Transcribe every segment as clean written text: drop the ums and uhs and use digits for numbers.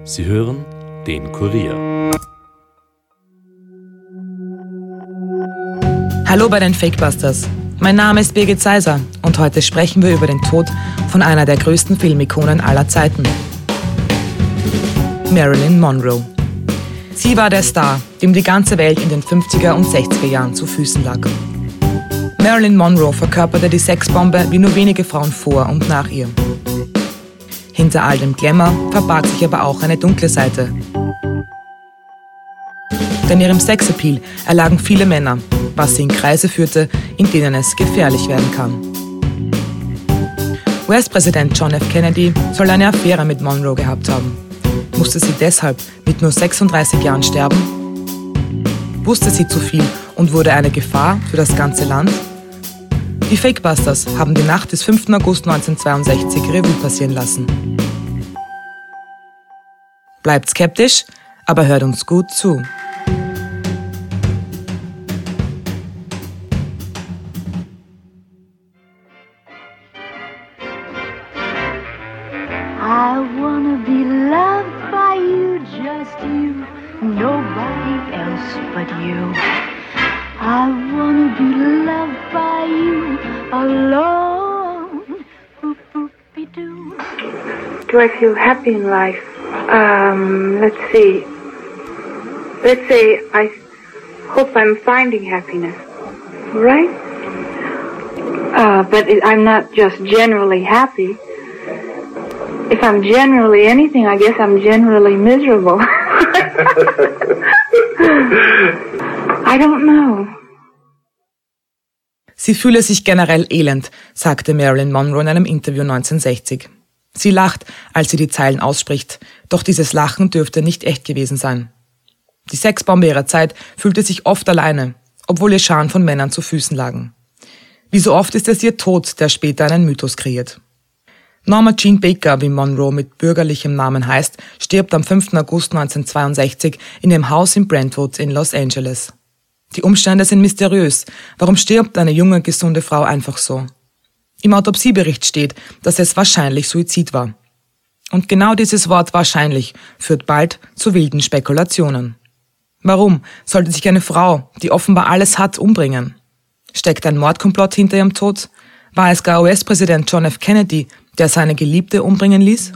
Sie hören den Kurier. Hallo bei den Fakebusters. Mein Name ist Birgit Seiser und heute sprechen wir über den Tod von einer der größten Filmikonen aller Zeiten. Marilyn Monroe. Sie war der Star, dem die ganze Welt in den 50er und 60er Jahren zu Füßen lag. Marilyn Monroe verkörperte die Sexbombe wie nur wenige Frauen vor und nach ihr. Hinter all dem Glamour verbarg sich aber auch eine dunkle Seite. Denn ihrem Sexappeal erlagen viele Männer, was sie in Kreise führte, in denen es gefährlich werden kann. US-Präsident John F. Kennedy soll eine Affäre mit Monroe gehabt haben. Musste sie deshalb mit nur 36 Jahren sterben? Wusste sie zu viel und wurde eine Gefahr für das ganze Land? Die Fakebusters haben die Nacht des 5. August 1962 Revue passieren lassen. Bleibt skeptisch, aber hört uns gut zu. I wanna be loved by you, just you, nobody else but you. I wanna be loved by you alone. Boop, boop-be-doo. Do I feel happy in life? Let's see. Let's say I hope I'm finding happiness, right? But I'm not just generally happy. If I'm generally anything, I guess I'm generally miserable. I don't know. Sie fühle sich generell elend, sagte Marilyn Monroe in einem Interview 1960. Sie lacht, als sie die Zeilen ausspricht, doch dieses Lachen dürfte nicht echt gewesen sein. Die Sexbombe ihrer Zeit fühlte sich oft alleine, obwohl ihr Scharen von Männern zu Füßen lagen. Wie so oft ist es ihr Tod, der später einen Mythos kreiert. Norma Jean Baker, wie Monroe mit bürgerlichem Namen heißt, stirbt am 5. August 1962 in ihrem Haus in Brentwood in Los Angeles. Die Umstände sind mysteriös. Warum stirbt eine junge, gesunde Frau einfach so? Im Autopsiebericht steht, dass es wahrscheinlich Suizid war. Und genau dieses Wort wahrscheinlich führt bald zu wilden Spekulationen. Warum sollte sich eine Frau, die offenbar alles hat, umbringen? Steckt ein Mordkomplott hinter ihrem Tod? War es gar US-Präsident John F. Kennedy, der seine Geliebte umbringen ließ?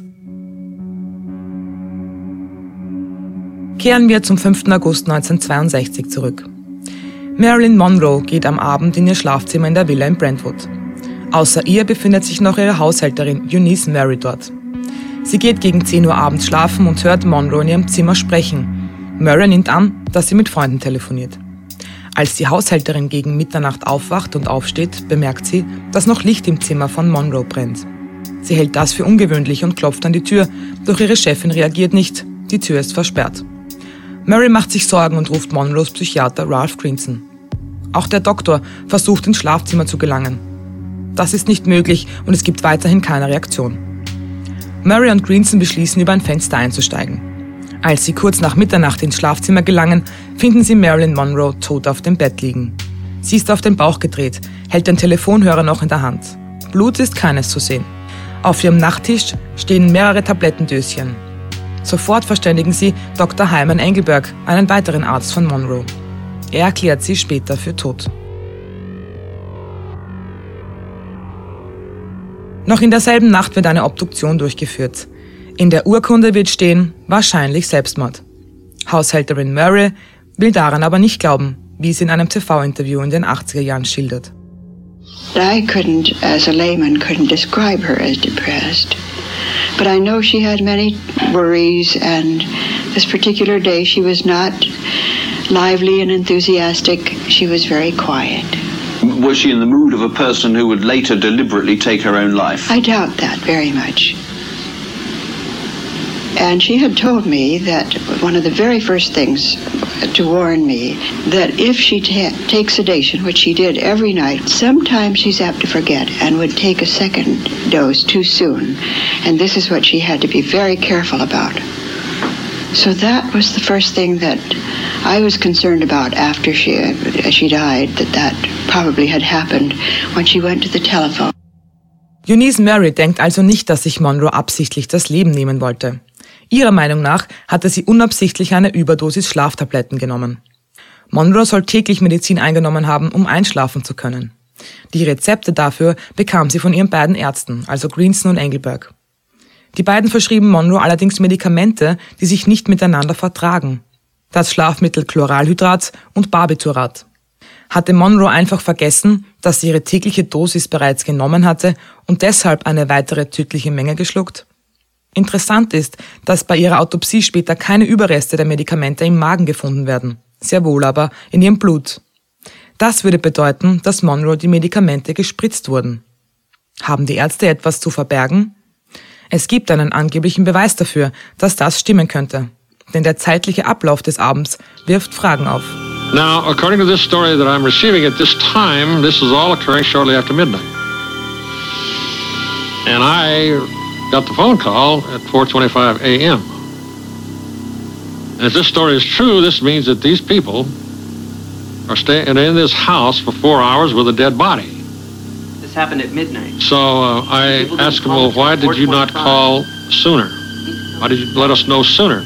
Kehren wir zum 5. August 1962 zurück. Marilyn Monroe geht am Abend in ihr Schlafzimmer in der Villa in Brentwood. Außer ihr befindet sich noch ihre Haushälterin Eunice Murray dort. Sie geht gegen 10 Uhr abends schlafen und hört Monroe in ihrem Zimmer sprechen. Murray nimmt an, dass sie mit Freunden telefoniert. Als die Haushälterin gegen Mitternacht aufwacht und aufsteht, bemerkt sie, dass noch Licht im Zimmer von Monroe brennt. Sie hält das für ungewöhnlich und klopft an die Tür, doch ihre Chefin reagiert nicht. Die Tür ist versperrt. Murray macht sich Sorgen und ruft Monroes Psychiater Ralph Greenson. Auch der Doktor versucht, ins Schlafzimmer zu gelangen. Das ist nicht möglich und es gibt weiterhin keine Reaktion. Murray und Greenson beschließen, über ein Fenster einzusteigen. Als sie kurz nach Mitternacht ins Schlafzimmer gelangen, finden sie Marilyn Monroe tot auf dem Bett liegen. Sie ist auf den Bauch gedreht, hält den Telefonhörer noch in der Hand. Blut ist keines zu sehen. Auf ihrem Nachttisch stehen mehrere Tablettendöschen. Sofort verständigen sie Dr. Hyman Engelberg, einen weiteren Arzt von Monroe. Er erklärt sie später für tot. Noch in derselben Nacht wird eine Obduktion durchgeführt. In der Urkunde wird stehen, wahrscheinlich Selbstmord. Haushälterin Murray will daran aber nicht glauben, wie sie in einem TV-Interview in den 80er Jahren schildert. I couldn't, as a layman, couldn't describe her as depressed. But I know she had many worries, and this particular day she was not lively and enthusiastic. She was very quiet. Was she in the mood of a person who would later deliberately take her own life? I doubt that very much. And she had told me that one of the very first things to warn me that if she takes sedation, which she did every night, sometimes she's apt to forget and would take a second dose too soon. And this is what she had to be very careful about. So that was the first thing that I was concerned about after she died, that probably had happened when she went to the telephone. Eunice Murray denkt also nicht, dass sich Monroe absichtlich das Leben nehmen wollte. Ihrer Meinung nach hatte sie unabsichtlich eine Überdosis Schlaftabletten genommen. Monroe soll täglich Medizin eingenommen haben, um einschlafen zu können. Die Rezepte dafür bekam sie von ihren beiden Ärzten, also Greenson und Engelberg. Die beiden verschrieben Monroe allerdings Medikamente, die sich nicht miteinander vertragen. Das Schlafmittel Chloralhydrat und Barbiturat. Hatte Monroe einfach vergessen, dass sie ihre tägliche Dosis bereits genommen hatte und deshalb eine weitere tödliche Menge geschluckt? Interessant ist, dass bei ihrer Autopsie später keine Überreste der Medikamente im Magen gefunden werden, sehr wohl aber in ihrem Blut. Das würde bedeuten, dass Monroe die Medikamente gespritzt wurden. Haben die Ärzte etwas zu verbergen? Es gibt einen angeblichen Beweis dafür, dass das stimmen könnte. Denn der zeitliche Ablauf des Abends wirft Fragen auf. Now, according to this story that I'm receiving at this time, this is all occurring shortly after midnight. And I got the phone call at 4:25 a.m. And if this story is true, this means that these people are staying in this house for 4 hours with a dead body. This happened at midnight. So I asked them, well, why did you not call sooner? Why did you let us know sooner?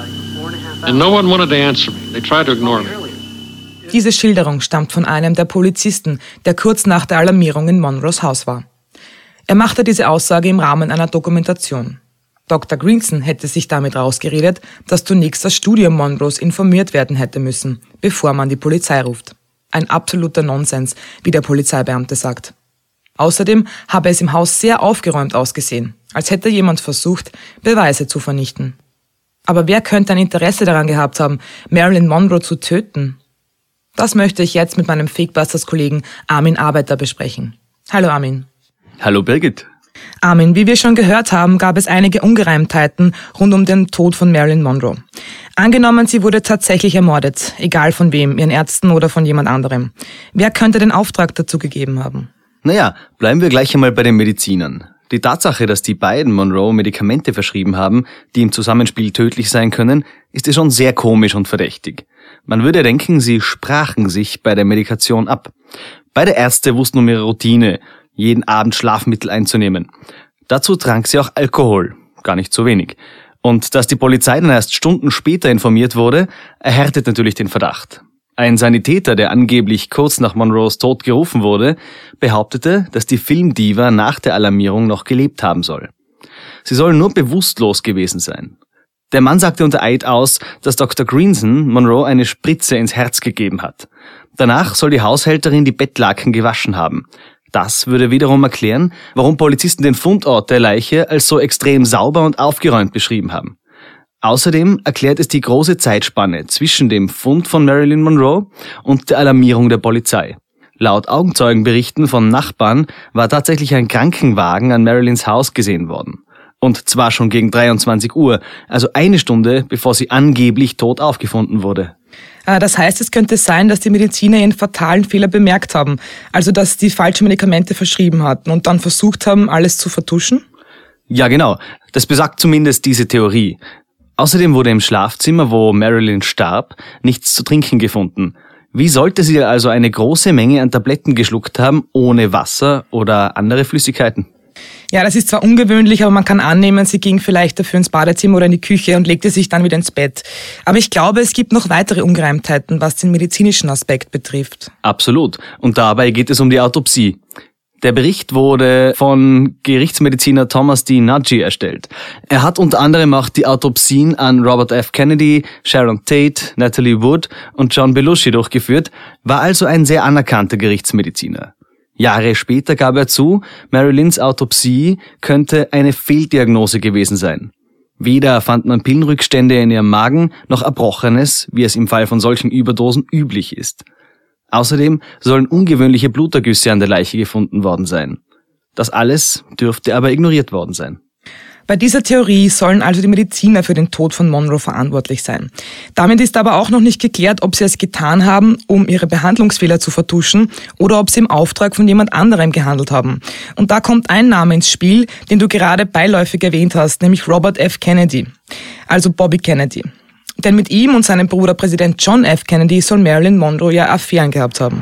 And no one wanted to answer me. They tried to ignore me. Diese Schilderung stammt von einem der Polizisten, der kurz nach der Alarmierung in Monroes Haus war. Er machte diese Aussage im Rahmen einer Dokumentation. Dr. Greenson hätte sich damit rausgeredet, dass zunächst das Studium Monroes informiert werden hätte müssen, bevor man die Polizei ruft. Ein absoluter Nonsens, wie der Polizeibeamte sagt. Außerdem habe es im Haus sehr aufgeräumt ausgesehen, als hätte jemand versucht, Beweise zu vernichten. Aber wer könnte ein Interesse daran gehabt haben, Marilyn Monroe zu töten? Das möchte ich jetzt mit meinem Fakebusters-Kollegen Armin Arbeiter besprechen. Hallo Armin. Hallo Birgit. Armin, wie wir schon gehört haben, gab es einige Ungereimtheiten rund um den Tod von Marilyn Monroe. Angenommen, sie wurde tatsächlich ermordet, egal von wem, ihren Ärzten oder von jemand anderem. Wer könnte den Auftrag dazu gegeben haben? Naja, bleiben wir gleich einmal bei den Medizinern. Die Tatsache, dass die beiden Monroe Medikamente verschrieben haben, die im Zusammenspiel tödlich sein können, ist ja schon sehr komisch und verdächtig. Man würde denken, sie sprachen sich bei der Medikation ab. Beide Ärzte wussten um ihre Routine, jeden Abend Schlafmittel einzunehmen. Dazu trank sie auch Alkohol, gar nicht so wenig. Und dass die Polizei dann erst Stunden später informiert wurde, erhärtet natürlich den Verdacht. Ein Sanitäter, der angeblich kurz nach Monroes Tod gerufen wurde, behauptete, dass die Filmdiva nach der Alarmierung noch gelebt haben soll. Sie soll nur bewusstlos gewesen sein. Der Mann sagte unter Eid aus, dass Dr. Greenson Monroe eine Spritze ins Herz gegeben hat. Danach soll die Haushälterin die Bettlaken gewaschen haben. Das würde wiederum erklären, warum Polizisten den Fundort der Leiche als so extrem sauber und aufgeräumt beschrieben haben. Außerdem erklärt es die große Zeitspanne zwischen dem Fund von Marilyn Monroe und der Alarmierung der Polizei. Laut Augenzeugenberichten von Nachbarn war tatsächlich ein Krankenwagen an Marilyns Haus gesehen worden. Und zwar schon gegen 23 Uhr, also eine Stunde, bevor sie angeblich tot aufgefunden wurde. Das heißt, es könnte sein, dass die Mediziner ihren fatalen Fehler bemerkt haben, also dass die falschen Medikamente verschrieben hatten und dann versucht haben, alles zu vertuschen? Ja, genau. Das besagt zumindest diese Theorie. Außerdem wurde im Schlafzimmer, wo Marilyn starb, nichts zu trinken gefunden. Wie sollte sie also eine große Menge an Tabletten geschluckt haben, ohne Wasser oder andere Flüssigkeiten? Ja, das ist zwar ungewöhnlich, aber man kann annehmen, sie ging vielleicht dafür ins Badezimmer oder in die Küche und legte sich dann wieder ins Bett. Aber ich glaube, es gibt noch weitere Ungereimtheiten, was den medizinischen Aspekt betrifft. Absolut. Und dabei geht es um die Autopsie. Der Bericht wurde von Gerichtsmediziner Thomas D. Nagy erstellt. Er hat unter anderem auch die Autopsien an Robert F. Kennedy, Sharon Tate, Natalie Wood und John Belushi durchgeführt, war also ein sehr anerkannter Gerichtsmediziner. Jahre später gab er zu, Marilyns Autopsie könnte eine Fehldiagnose gewesen sein. Weder fand man Pillenrückstände in ihrem Magen, noch Erbrochenes, wie es im Fall von solchen Überdosen üblich ist. Außerdem sollen ungewöhnliche Blutergüsse an der Leiche gefunden worden sein. Das alles dürfte aber ignoriert worden sein. Bei dieser Theorie sollen also die Mediziner für den Tod von Monroe verantwortlich sein. Damit ist aber auch noch nicht geklärt, ob sie es getan haben, um ihre Behandlungsfehler zu vertuschen oder ob sie im Auftrag von jemand anderem gehandelt haben. Und da kommt ein Name ins Spiel, den du gerade beiläufig erwähnt hast, nämlich Robert F. Kennedy, also Bobby Kennedy. Denn mit ihm und seinem Bruder Präsident John F. Kennedy soll Marilyn Monroe ja Affären gehabt haben.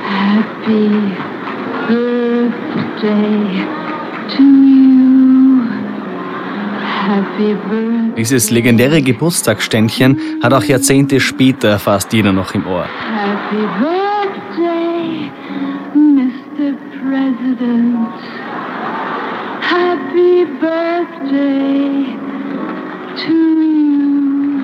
Happy birthday to you. Happy birthday. Dieses legendäre Geburtstagsständchen hat auch Jahrzehnte später fast jeder noch im Ohr. Happy birthday, Mr. President. Happy birthday to you.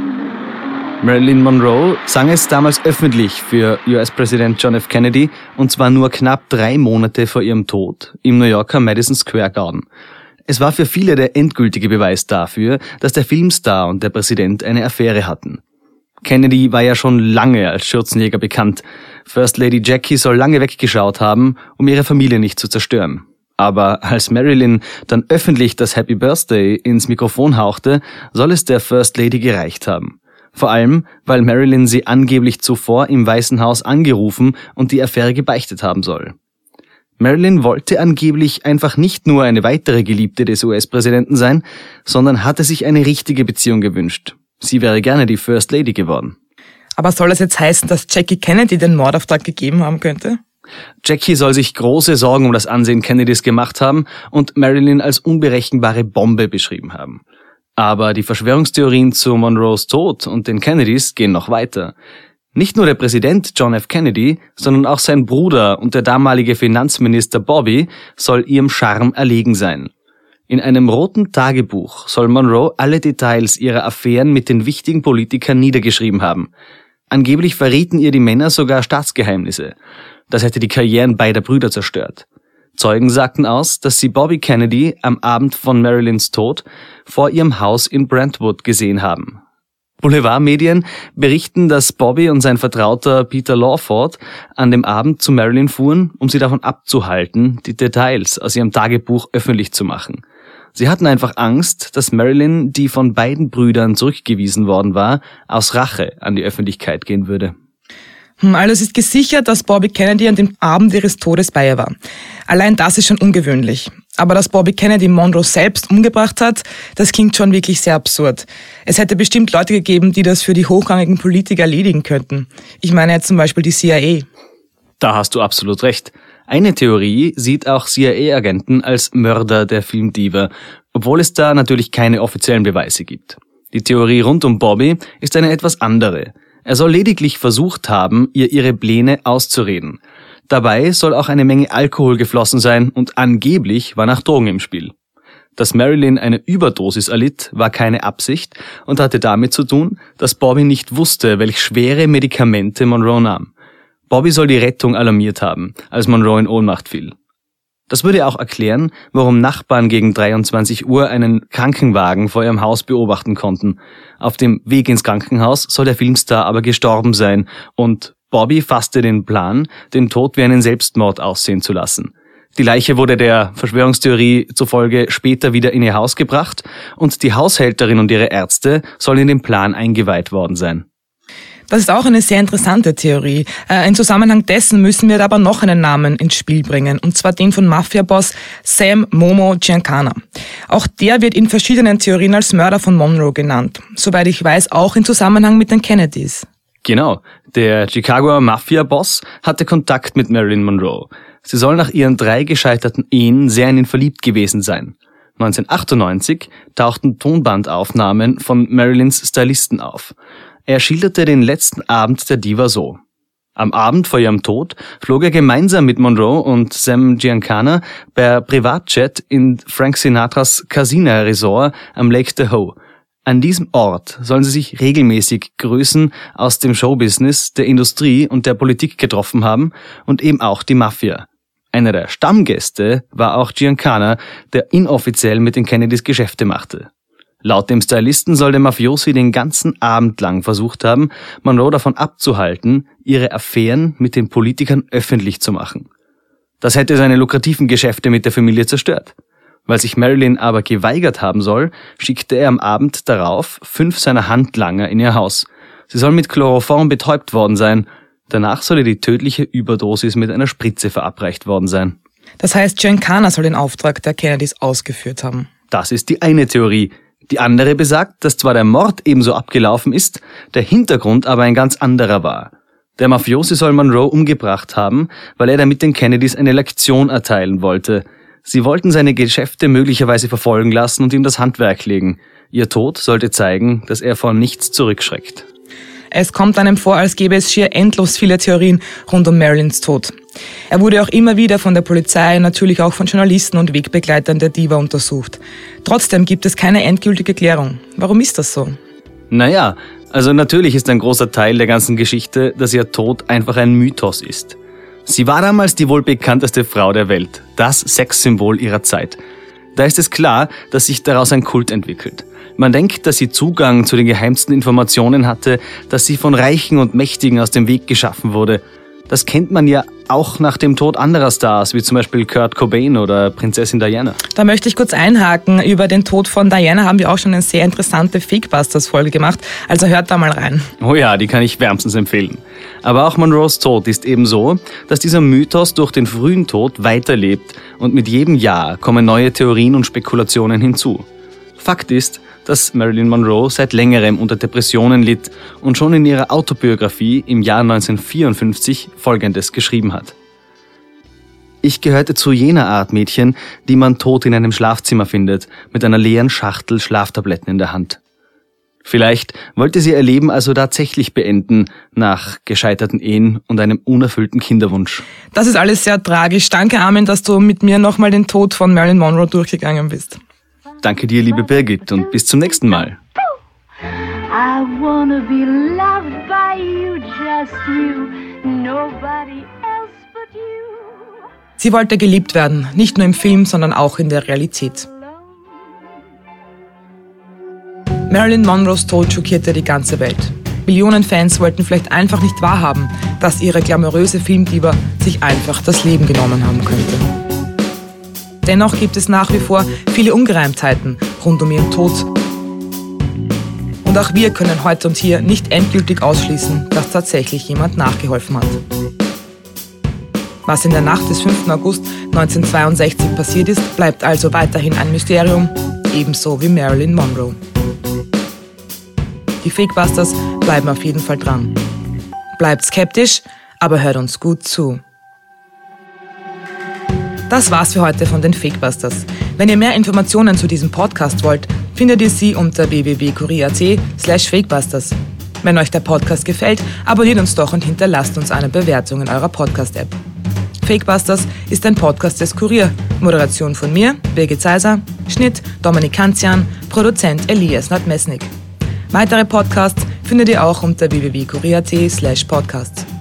Marilyn Monroe sang es damals öffentlich für US-Präsident John F. Kennedy, und zwar nur knapp 3 Monate vor ihrem Tod im New Yorker Madison Square Garden. Es war für viele der endgültige Beweis dafür, dass der Filmstar und der Präsident eine Affäre hatten. Kennedy war ja schon lange als Schürzenjäger bekannt. First Lady Jackie soll lange weggeschaut haben, um ihre Familie nicht zu zerstören. Aber als Marilyn dann öffentlich das Happy Birthday ins Mikrofon hauchte, soll es der First Lady gereicht haben. Vor allem, weil Marilyn sie angeblich zuvor im Weißen Haus angerufen und die Affäre gebeichtet haben soll. Marilyn wollte angeblich einfach nicht nur eine weitere Geliebte des US-Präsidenten sein, sondern hatte sich eine richtige Beziehung gewünscht. Sie wäre gerne die First Lady geworden. Aber soll das jetzt heißen, dass Jackie Kennedy den Mordauftrag gegeben haben könnte? Jackie soll sich große Sorgen um das Ansehen Kennedys gemacht haben und Marilyn als unberechenbare Bombe beschrieben haben. Aber die Verschwörungstheorien zu Monroes Tod und den Kennedys gehen noch weiter. Nicht nur der Präsident John F. Kennedy, sondern auch sein Bruder und der damalige Finanzminister Bobby soll ihrem Charme erlegen sein. In einem roten Tagebuch soll Monroe alle Details ihrer Affären mit den wichtigen Politikern niedergeschrieben haben. Angeblich verrieten ihr die Männer sogar Staatsgeheimnisse. Das hätte die Karrieren beider Brüder zerstört. Zeugen sagten aus, dass sie Bobby Kennedy am Abend von Marilyns Tod vor ihrem Haus in Brentwood gesehen haben. Boulevardmedien berichten, dass Bobby und sein Vertrauter Peter Lawford an dem Abend zu Marilyn fuhren, um sie davon abzuhalten, die Details aus ihrem Tagebuch öffentlich zu machen. Sie hatten einfach Angst, dass Marilyn, die von beiden Brüdern zurückgewiesen worden war, aus Rache an die Öffentlichkeit gehen würde. Also es ist gesichert, dass Bobby Kennedy an dem Abend ihres Todes bei ihr war. Allein das ist schon ungewöhnlich. Aber dass Bobby Kennedy Monroe selbst umgebracht hat, das klingt schon wirklich sehr absurd. Es hätte bestimmt Leute gegeben, die das für die hochrangigen Politiker erledigen könnten. Ich meine jetzt zum Beispiel die CIA. Da hast du absolut recht. Eine Theorie sieht auch CIA-Agenten als Mörder der Filmdiva, obwohl es da natürlich keine offiziellen Beweise gibt. Die Theorie rund um Bobby ist eine etwas andere. Er soll lediglich versucht haben, ihr ihre Pläne auszureden. Dabei soll auch eine Menge Alkohol geflossen sein und angeblich war nach Drogen im Spiel. Dass Marilyn eine Überdosis erlitt, war keine Absicht und hatte damit zu tun, dass Bobby nicht wusste, welch schwere Medikamente Monroe nahm. Bobby soll die Rettung alarmiert haben, als Monroe in Ohnmacht fiel. Das würde auch erklären, warum Nachbarn gegen 23 Uhr einen Krankenwagen vor ihrem Haus beobachten konnten. Auf dem Weg ins Krankenhaus soll der Filmstar aber gestorben sein und Bobby fasste den Plan, den Tod wie einen Selbstmord aussehen zu lassen. Die Leiche wurde der Verschwörungstheorie zufolge später wieder in ihr Haus gebracht und die Haushälterin und ihre Ärzte sollen in den Plan eingeweiht worden sein. Das ist auch eine sehr interessante Theorie. Im Zusammenhang dessen müssen wir aber noch einen Namen ins Spiel bringen, und zwar den von Mafia-Boss Sam Momo Giancana. Auch der wird in verschiedenen Theorien als Mörder von Monroe genannt. Soweit ich weiß, auch in Zusammenhang mit den Kennedys. Genau, der Chicagoer Mafia-Boss hatte Kontakt mit Marilyn Monroe. Sie soll nach ihren 3 gescheiterten Ehen sehr in ihn verliebt gewesen sein. 1998 tauchten Tonbandaufnahmen von Marilyns Stylisten auf. Er schilderte den letzten Abend der Diva so: Am Abend vor ihrem Tod flog er gemeinsam mit Monroe und Sam Giancana per Privatjet in Frank Sinatras Casino Resort am Lake Tahoe. An diesem Ort sollen sie sich regelmäßig Größen aus dem Showbusiness, der Industrie und der Politik getroffen haben und eben auch die Mafia. Einer der Stammgäste war auch Giancana, der inoffiziell mit den Kennedys Geschäfte machte. Laut dem Stylisten soll der Mafiosi den ganzen Abend lang versucht haben, Monroe davon abzuhalten, ihre Affären mit den Politikern öffentlich zu machen. Das hätte seine lukrativen Geschäfte mit der Familie zerstört. Weil sich Marilyn aber geweigert haben soll, schickte er am Abend darauf 5 seiner Handlanger in ihr Haus. Sie sollen mit Chloroform betäubt worden sein. Danach soll ihr die tödliche Überdosis mit einer Spritze verabreicht worden sein. Das heißt, Giancana soll den Auftrag der Kennedys ausgeführt haben. Das ist die eine Theorie. Die andere besagt, dass zwar der Mord ebenso abgelaufen ist, der Hintergrund aber ein ganz anderer war. Der Mafiosi soll Monroe umgebracht haben, weil er damit den Kennedys eine Lektion erteilen wollte. Sie wollten seine Geschäfte möglicherweise verfolgen lassen und ihm das Handwerk legen. Ihr Tod sollte zeigen, dass er vor nichts zurückschreckt. Es kommt einem vor, als gäbe es schier endlos viele Theorien rund um Marilyns Tod. Er wurde auch immer wieder von der Polizei, natürlich auch von Journalisten und Wegbegleitern der Diva untersucht. Trotzdem gibt es keine endgültige Klärung. Warum ist das so? Naja, also natürlich ist ein großer Teil der ganzen Geschichte, dass ihr Tod einfach ein Mythos ist. Sie war damals die wohl bekannteste Frau der Welt, das Sexsymbol ihrer Zeit. Da ist es klar, dass sich daraus ein Kult entwickelt. Man denkt, dass sie Zugang zu den geheimsten Informationen hatte, dass sie von Reichen und Mächtigen aus dem Weg geschaffen wurde. Das kennt man ja auch nach dem Tod anderer Stars, wie zum Beispiel Kurt Cobain oder Prinzessin Diana. Da möchte ich kurz einhaken. Über den Tod von Diana haben wir auch schon eine sehr interessante Fakebusters-Folge gemacht, also hört da mal rein. Oh ja, die kann ich wärmstens empfehlen. Aber auch Monroes Tod ist eben so, dass dieser Mythos durch den frühen Tod weiterlebt und mit jedem Jahr kommen neue Theorien und Spekulationen hinzu. Fakt ist, dass Marilyn Monroe seit längerem unter Depressionen litt und schon in ihrer Autobiografie im Jahr 1954 Folgendes geschrieben hat. Ich gehörte zu jener Art Mädchen, die man tot in einem Schlafzimmer findet, mit einer leeren Schachtel Schlaftabletten in der Hand. Vielleicht wollte sie ihr Leben also tatsächlich beenden, nach gescheiterten Ehen und einem unerfüllten Kinderwunsch. Das ist alles sehr tragisch. Danke, Armin, dass du mit mir nochmal den Tod von Marilyn Monroe durchgegangen bist. Danke dir, liebe Birgit, und bis zum nächsten Mal. I wanna be loved by you, just you, nobody else but you. Sie wollte geliebt werden, nicht nur im Film, sondern auch in der Realität. Marilyn Monroes Tod schockierte die ganze Welt. Millionen Fans wollten vielleicht einfach nicht wahrhaben, dass ihre glamouröse Filmdiva sich einfach das Leben genommen haben könnte. Dennoch gibt es nach wie vor viele Ungereimtheiten rund um ihren Tod. Und auch wir können heute und hier nicht endgültig ausschließen, dass tatsächlich jemand nachgeholfen hat. Was in der Nacht des 5. August 1962 passiert ist, bleibt also weiterhin ein Mysterium, ebenso wie Marilyn Monroe. Die Fakebusters bleiben auf jeden Fall dran. Bleibt skeptisch, aber hört uns gut zu. Das war's für heute von den Fakebusters. Wenn ihr mehr Informationen zu diesem Podcast wollt, findet ihr sie unter www.kurier.at/Fakebusters. Wenn euch der Podcast gefällt, abonniert uns doch und hinterlasst uns eine Bewertung in eurer Podcast-App. Fakebusters ist ein Podcast des Kurier. Moderation von mir, Birgit Seiser, Schnitt Dominik Kanzian, Produzent Elias Nadmesnik. Weitere Podcasts findet ihr auch unter www.kurier.at/Podcasts.